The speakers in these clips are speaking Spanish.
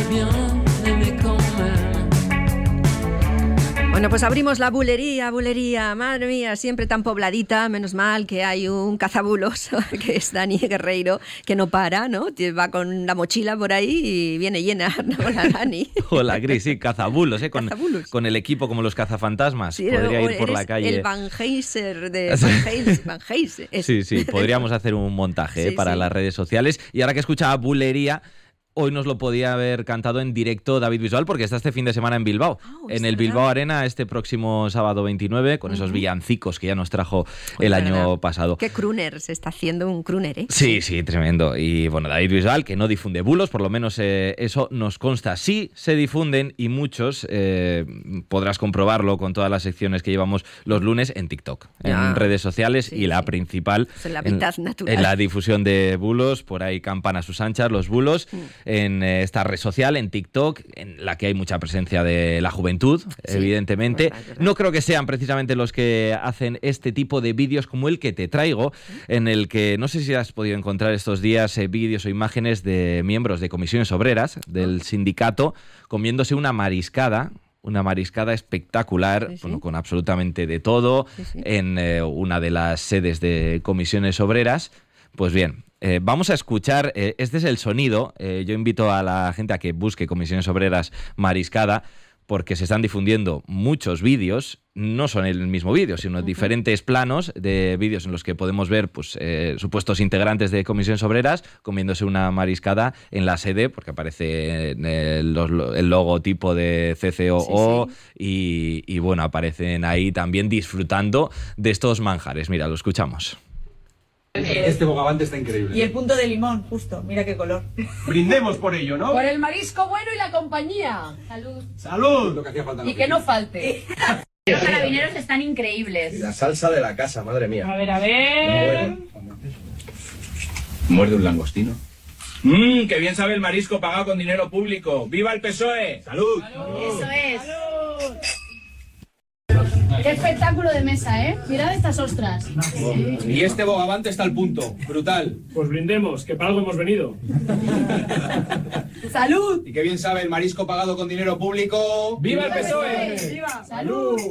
bien aimé quand même. Bueno, pues abrimos la bulería, madre mía, siempre tan pobladita, menos mal que hay un cazabulos, que es Dani Guerreiro, que no para, ¿no? Va con la mochila por ahí y viene llena. Hola, Dani. Hola, Gris, sí, cazabulos, ¿eh? Con el equipo como los cazafantasmas, sí, podría ir por la calle. El Van Helsing de Van Helsing. Sí, podríamos hacer un montaje para las redes sociales. Y ahora que escuchaba bulería, hoy nos lo podía haber cantado en directo David Bisbal, porque está este fin de semana en Bilbao, en el Bilbao Arena, este próximo sábado 29, con esos villancicos que ya nos trajo el año pasado. Qué crooner, se está haciendo un crooner, ¿eh? Sí, tremendo. Y bueno, David Bisbal, que no difunde bulos, por lo menos eso nos consta. Sí se difunden, y muchos, podrás comprobarlo con todas las secciones que llevamos los lunes en TikTok, en redes sociales, y la principal es la mitad natural. En la difusión de bulos. Por ahí campan a sus anchas los bulos. En esta red social, en TikTok, en la que hay mucha presencia de la juventud, evidentemente. Verdad. No creo que sean precisamente los que hacen este tipo de vídeos como el que te traigo, en el que no sé si has podido encontrar estos días vídeos o imágenes de miembros de comisiones obreras del sindicato comiéndose una mariscada espectacular, bueno, con absolutamente de todo, en una de las sedes de comisiones obreras. Pues bien, vamos a escuchar, este es el sonido. Yo invito a la gente a que busque Comisiones Obreras Mariscada, porque se están difundiendo muchos vídeos, no son el mismo vídeo, sino diferentes planos de vídeos en los que podemos ver pues, supuestos integrantes de Comisiones Obreras comiéndose una mariscada en la sede, porque aparece el logotipo de CCOO y bueno, aparecen ahí también disfrutando de estos manjares. Mira, lo escuchamos. Este bogavante está increíble. Y el punto de limón, justo, mira qué color. Brindemos por ello, ¿no? Por el marisco bueno y la compañía. Salud. ¡Salud! Lo que hacía falta. Y que no falte. Los carabineros están increíbles. Y la salsa de la casa, madre mía. A ver. Muerde un langostino. ¡Qué bien sabe el marisco pagado con dinero público! ¡Viva el PSOE! ¡Salud! Eso es. Qué espectáculo de mesa, ¿eh? Mirad estas ostras. Y este bogavante está al punto. Brutal. Pues brindemos, que para algo hemos venido. ¡Salud! Y qué bien sabe el marisco pagado con dinero público. ¡Viva el PSOE! ¡Viva! ¡Salud!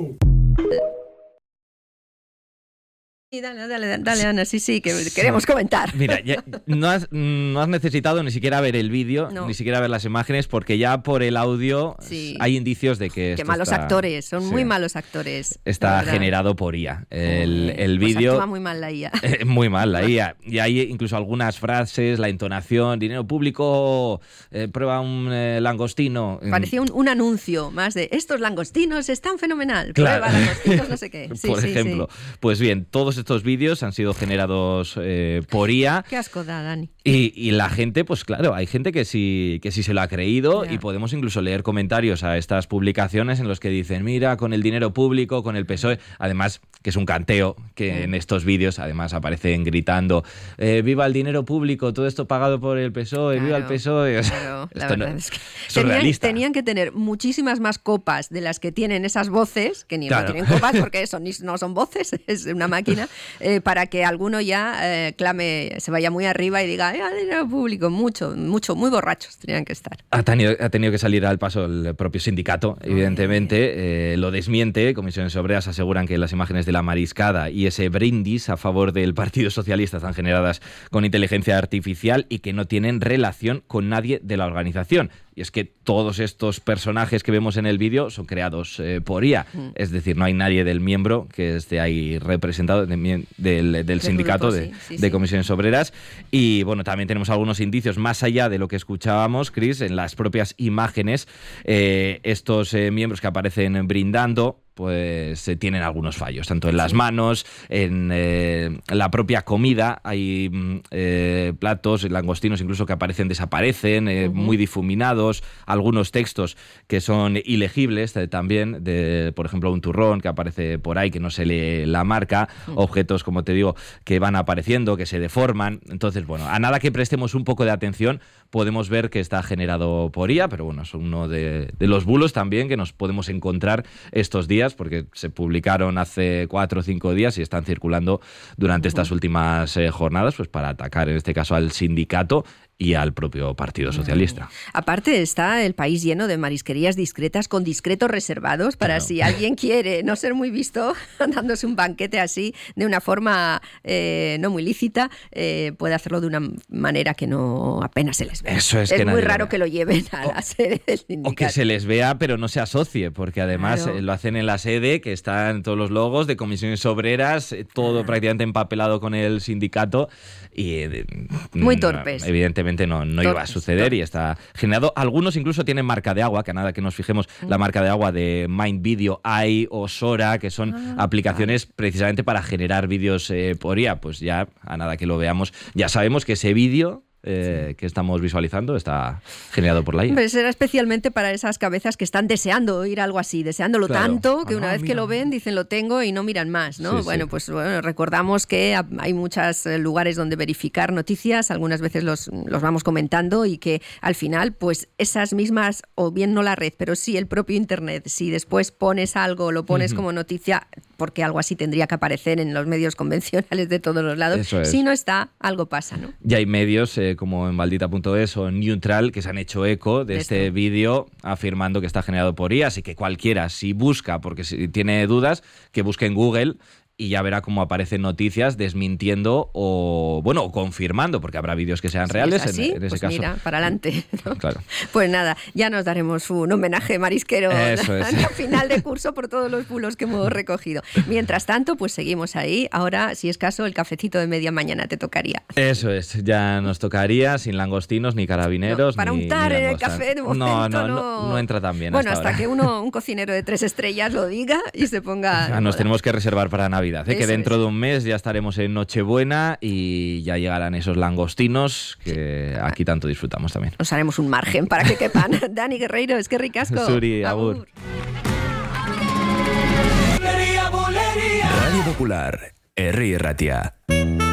Dale, Ana, sí, que queremos comentar. Mira, ya no has necesitado ni siquiera ver el vídeo, ni siquiera ver las imágenes, porque ya por el audio hay indicios de que Qué malos actores, son muy malos actores. Está generado por IA. El vídeo... Actúa muy mal la IA. Muy mal la IA. Y hay incluso algunas frases, la entonación, dinero público, prueba un langostino. Parecía un anuncio más de estos langostinos están fenomenal. Claro. Prueba langostinos, no sé qué. Por ejemplo. Pues bien, todos estos vídeos han sido generados por IA. Qué asco da, Dani. Y la gente, pues claro, hay gente que sí se lo ha creído, y podemos incluso leer comentarios a estas publicaciones en los que dicen, mira, con el dinero público, con el PSOE, además que es un canteo, que en estos vídeos además aparecen gritando, viva el dinero público, todo esto pagado por el PSOE, viva el PSOE. Claro, la verdad es que tenían que tener muchísimas más copas de las que tienen esas voces, que no tienen copas porque no son voces, es una máquina, para que alguno ya clame, se vaya muy arriba y diga, dinero público, mucho, muy borrachos tenían que estar. Ha tenido que salir al paso el propio sindicato, evidentemente, lo desmiente. Comisiones Obreras aseguran que las imágenes de la mariscada y ese brindis a favor del Partido Socialista están generadas con inteligencia artificial y que no tienen relación con nadie de la organización. Y es que todos estos personajes que vemos en el vídeo son creados por IA. Es decir, no hay nadie del miembro que esté ahí representado del sindicato grupo, de Comisiones Obreras. Y bueno, también tenemos algunos indicios más allá de lo que escuchábamos, Chris, en las propias imágenes. Estos miembros que aparecen brindando pues tienen algunos fallos, tanto en las manos, en la propia comida. Hay platos, langostinos incluso que desaparecen, muy difuminados, algunos textos que son ilegibles también, por ejemplo un turrón que aparece por ahí que no se lee la marca, objetos, como te digo, que van apareciendo, que se deforman. Entonces, bueno, a nada que prestemos un poco de atención podemos ver que está generado por IA, pero bueno, es uno de los bulos también que nos podemos encontrar estos días, porque se publicaron hace 4 o 5 días y están circulando durante estas últimas jornadas, pues para atacar en este caso al sindicato y al propio Partido Socialista. Aparte está el país lleno de marisquerías discretas con discretos reservados para si alguien quiere no ser muy visto dándose un banquete así de una forma no muy lícita, puede hacerlo de una manera que no apenas se les ve. Eso es muy raro que lo lleven a la sede del sindicato. O que se les vea pero no se asocie, porque además lo hacen en la sede, que están todos los logos de comisiones obreras, todo prácticamente empapelado con el sindicato y muy torpes. Evidentemente no iba a suceder y está generado. Algunos incluso tienen marca de agua, que a nada que nos fijemos la marca de agua de Mind Video, AI o Sora, que son aplicaciones precisamente para generar vídeos por IA. Pues ya a nada que lo veamos, ya sabemos que ese vídeo que estamos visualizando está generado por la IA. Pues será especialmente para esas cabezas que están deseando oír algo así, deseándolo tanto que una vez que lo ven dicen lo tengo y no miran más, ¿no? Pues recordamos que hay muchos lugares donde verificar noticias, algunas veces los vamos comentando y que al final pues esas mismas, o bien no la red, pero sí el propio internet, si después pones algo, lo pones como noticia, porque algo así tendría que aparecer en los medios convencionales de todos los lados. Si no está, algo pasa, ¿no? Ya hay medios como en Maldita.es o en Neutral que se han hecho eco de este vídeo afirmando que está generado por IA, así que cualquiera, si busca, porque si tiene dudas, que busque en Google y ya verá cómo aparecen noticias desmintiendo o confirmando, porque habrá vídeos que sean reales así, en ese pues caso. Mira, para adelante, ¿no? Claro. Pues nada, ya nos daremos un homenaje marisquero al final de curso por todos los bulos que hemos recogido. Mientras tanto, pues seguimos ahí. Ahora, si es caso, el cafecito de media mañana te tocaría. Eso es, ya nos tocaría sin langostinos ni carabineros. Para ni untar en el langostas. café de momento no entra tan bien. Bueno, hasta que un cocinero de 3 estrellas lo diga y se ponga... Nos tenemos que reservar para Navidad. Que dentro de un mes ya estaremos en Nochebuena y ya llegarán esos langostinos que aquí tanto disfrutamos también. Nos haremos un margen para que quepan. Dani Guerreiro, es que ricasco. Suri, agur. Radio Popular, Herri Ratia.